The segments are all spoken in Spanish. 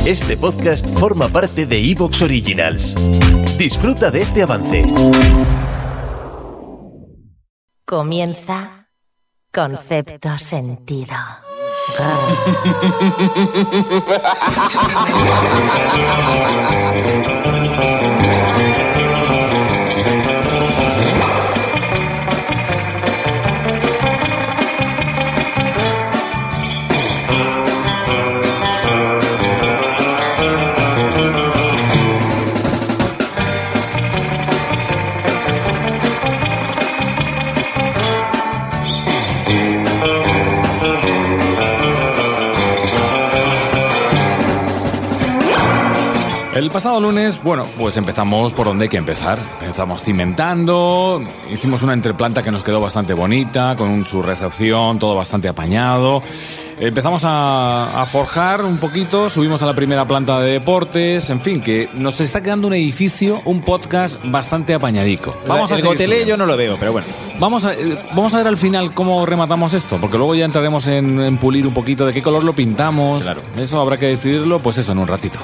Este podcast forma parte de Evox Originals. Disfruta de este avance. Comienza Concepto Sentido. El pasado lunes, pues empezamos por donde hay que empezar. Empezamos cimentando, hicimos una entreplanta que nos quedó bastante bonita, con su recepción, todo bastante apañado. Empezamos a forjar un poquito, subimos a la primera planta de deportes, en fin, que nos está quedando un edificio, un podcast bastante apañadico. El gotelé yo no lo veo, pero bueno. Vamos a ver al final cómo rematamos esto, porque luego ya entraremos en pulir un poquito de qué color lo pintamos. Claro. Eso habrá que decidirlo, pues eso, en un ratito.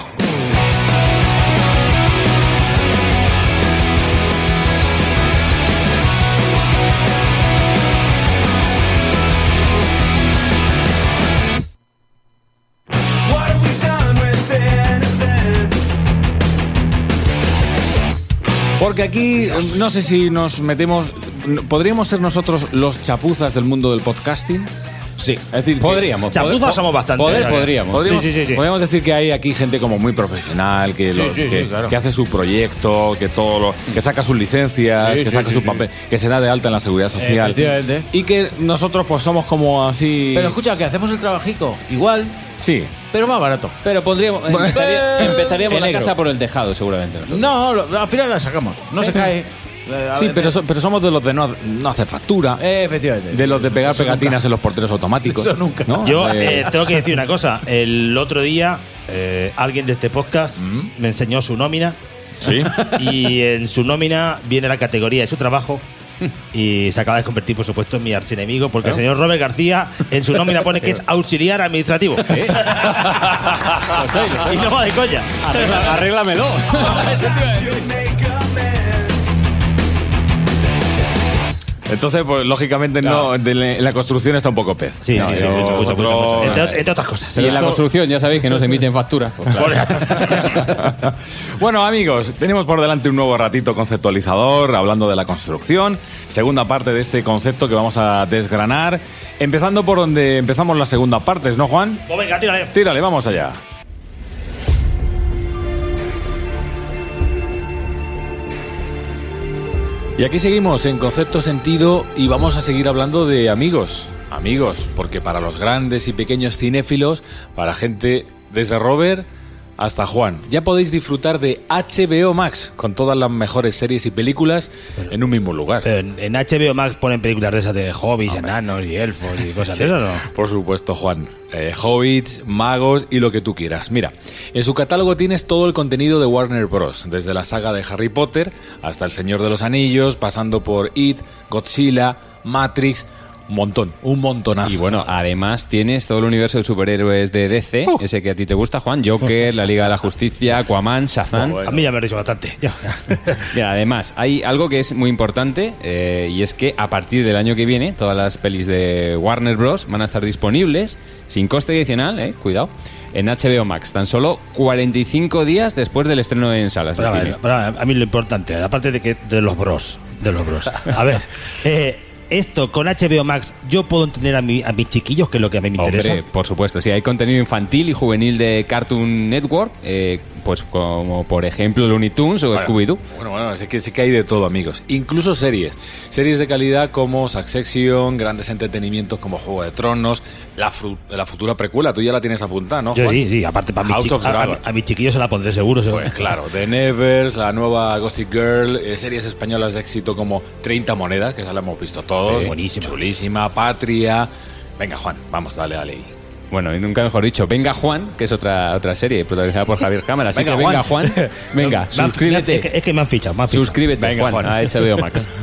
Porque aquí, no sé si nos metemos... ¿Podríamos ser nosotros los chapuzas del mundo del podcasting? Sí, es decir, podríamos. Chapuzas somos bastante. Podríamos. Sí. Podríamos decir que hay aquí gente como muy profesional, que hace su proyecto, que saca sus licencias, que saca su papel, que se da de alta en la seguridad social. Efectivamente. Y que nosotros pues somos como así... Pero escucha, que hacemos el trabajico igual, Sí. pero más barato. Pero empezaríamos la casa por el tejado, seguramente. No, al final la sacamos. No se cae. Sí, pero somos de los de no hacer factura. Efectivamente. De los de pegar pegatinas en los porteros automáticos. Eso nunca. ¿no? Yo tengo que decir una cosa. El otro día alguien de este podcast me enseñó su nómina. Sí. Y en su nómina viene la categoría de su trabajo. Y se acaba de convertir, por supuesto, en mi archienemigo, porque el señor Robert García en su nómina pone que es auxiliar administrativo. ¿Sí? Y no va de coña. Arréglamelo. Entonces, pues lógicamente no, en la construcción está un poco pez. Sí, mucho. Entre otras cosas. Y en la construcción ya sabéis que no se emiten facturas. Pues claro. Bueno, amigos, tenemos por delante un nuevo ratito conceptualizador, hablando de la construcción. Segunda parte de este concepto que vamos a desgranar. Empezando por donde empezamos las segundas partes, ¿no, Juan? Pues venga, tírale. Tírale, vamos allá. Y aquí seguimos en Concepto Sentido y vamos a seguir hablando de amigos, porque para los grandes y pequeños cinéfilos, para gente desde Robert hasta Juan, ya podéis disfrutar de HBO Max con todas las mejores series y películas en un mismo lugar. En HBO Max ponen películas de esas de hobbits, enanos y elfos y cosas de esas, ¿no? Por supuesto, Juan. Hobbits, magos y lo que tú quieras. Mira, en su catálogo tienes todo el contenido de Warner Bros. Desde la saga de Harry Potter hasta El Señor de los Anillos, pasando por It, Godzilla, Matrix... Un montonazo. Y bueno, además tienes todo el universo de superhéroes de DC, ese que a ti te gusta, Juan, Joker, la Liga de la Justicia, Aquaman, Shazam. A mí ya me he reído bastante. Mira, además, hay algo que es muy importante y es que a partir del año que viene todas las pelis de Warner Bros. Van a estar disponibles sin coste adicional, cuidado, en HBO Max, tan solo 45 días después del estreno en salas de cine. A mí lo importante, aparte de los bros. A ver, esto con HBO Max, yo puedo tener a mis chiquillos, que es lo que a mí me interesa. Hombre, por supuesto, sí, hay contenido infantil y juvenil de Cartoon Network, pues como por ejemplo Looney Tunes o Scooby-Doo. Bueno, es que sí que hay de todo, amigos. Incluso series de calidad como Succession, grandes entretenimientos como Juego de Tronos, la futura precuela, tú ya la tienes apuntada, ¿no, Juan? Sí, aparte para a mis chiquillos se la pondré seguro. Pues claro, The Nevers, la nueva Gossip Girl, series españolas de éxito como 30 monedas, que esa la hemos visto todos. Sí, buenísima. Chulísima, Patria. Venga, Juan, vamos, dale. Bueno, y nunca mejor dicho, Venga Juan, que es otra serie protagonizada por Javier Cámara. Así venga Juan, venga, suscríbete. Es que me han fichado. Suscríbete, venga, Juan, a HBO Max.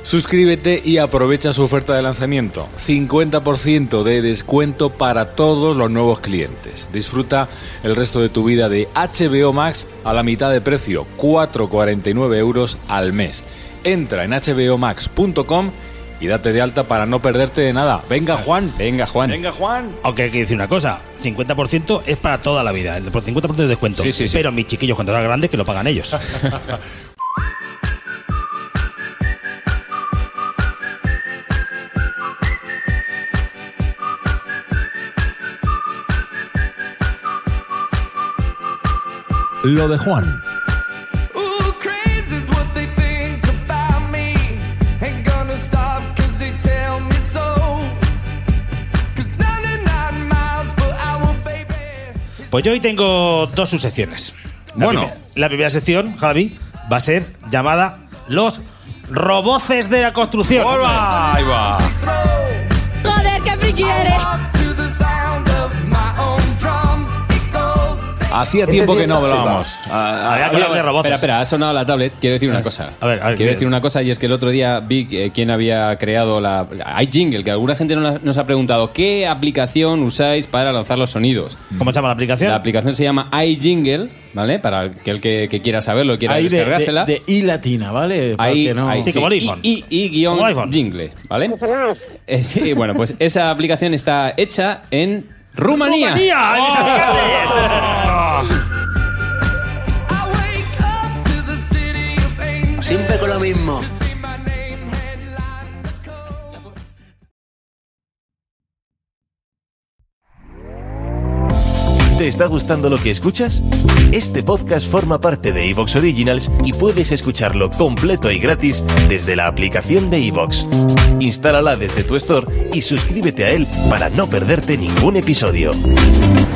Suscríbete y aprovecha su oferta de lanzamiento. 50% de descuento para todos los nuevos clientes. Disfruta el resto de tu vida de HBO Max a la mitad de precio, 4,49 € al mes. Entra en hbomax.com y date de alta para no perderte de nada. Venga, Juan. Venga, Juan. Venga, Juan. Aunque hay que decir una cosa, 50% es para toda la vida, por 50% de descuento. Sí. Pero mis chiquillos cuando eran grandes que lo pagan ellos. Lo de Juan. Pues yo hoy tengo dos subsecciones. La primera sección, Javi, va a ser llamada Los Roboces de la Construcción. Ahí va. Joder, qué friki eres. Hacía tiempo que no hablábamos. Había que hablar de roboces. Espera, ha sonado la tablet. Quiero decir una cosa. Quiero decir una cosa, y es que el otro día vi quién había creado la iJingle, que alguna gente nos ha preguntado ¿qué aplicación usáis para lanzar los sonidos? ¿Cómo se llama la aplicación? La aplicación se llama iJingle, ¿vale? Para el que quiera saberlo, quiera Ahí descargársela. de I latina, ¿vale? Para Ahí, que no... ahí, Sí, como el iPhone. Como el iPhone. Jingle, ¿vale? Sí, bueno, pues esa aplicación está hecha en Rumanía. ¡Rumanía! ¡Ay, mis habitantes! Siempre con lo mismo. ¿Te está gustando lo que escuchas? Este podcast forma parte de Evox Originals y puedes escucharlo completo y gratis desde la aplicación de Evox. Instálala desde tu store y suscríbete a él para no perderte ningún episodio.